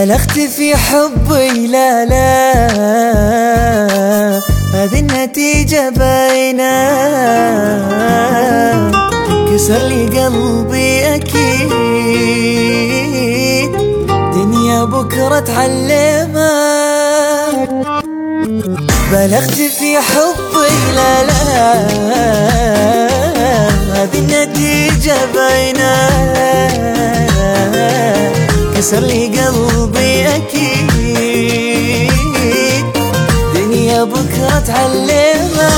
بلغت في حبي لا لا، هذه النتيجة باينة. كسر لي قلبي أكيد، دنيا بكرة تعلمها. بلغت في حبي لا لا، هذه النتيجة باينة. كسر لي قلبي أكيد، دنيا بكرة تعلمها.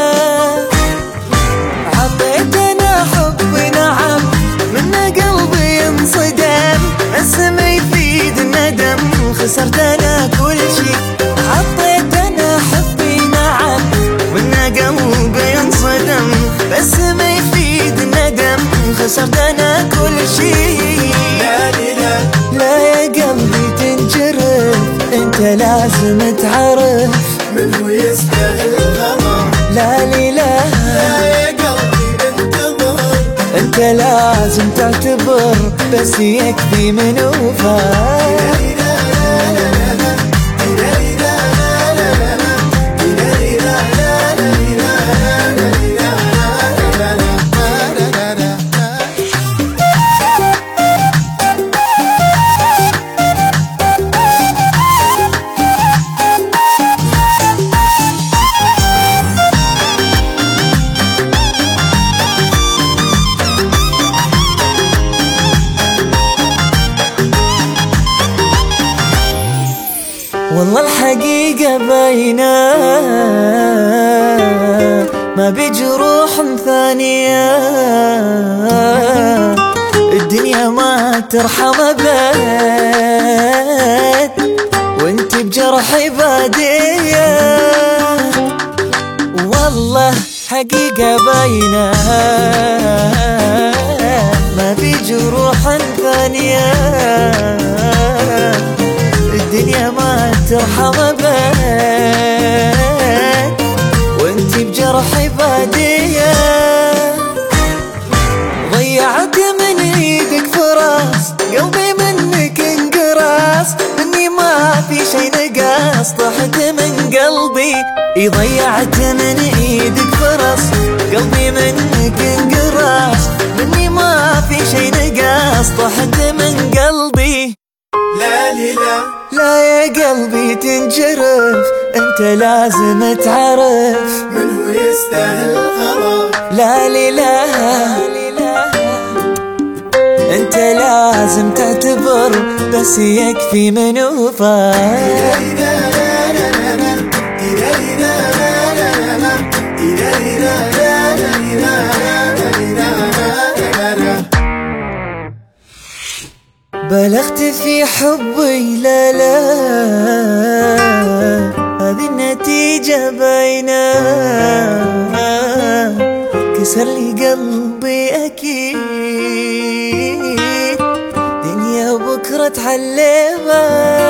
عطيتنا حب نعم، من قلبي انصدم، بس ما يفيد الندم، خسرت أنا كل شي. عطيتنا حبي نعم، من قلبي انصدم، بس ما يفيد الندم، خسرت أنا كل شي. لا يا قلبي تنجرف، انت لازم تعرف من هو يستاهل الغمر. لا لي لا يا قلبي انتظر، انت لازم تعتبر، بس يكفي من وفاء. والله الحقيقة باينة، ما بجروح ثانية. الدنيا ما ترحم أبد، وانت بجرحي بادية. والله حقيقة باينة، ما بجروح ثانية. الدنيا ما ترحم أبد، وانتي بجرحي بادية. ضيعت من ايدك فرص، قلبي منك انقراص، مني ما في شي نقاص، طحت من قلبي. ضيعت من ايدك فرص، قلبي منك انقراص، مني ما في شي نقاص، طحت من قلبي. لا لي لا لا يا قلبي تنجرف، انت لازم تعرف من هو يستاهل الغمر. لا لي لا انت لازم تعتبر، بس يكفي من وفاء. بلغت في حبي لا لا، هذه النتيجة باينة. كسر لي قلبي أكيد، دنيا بكرة تعلمها.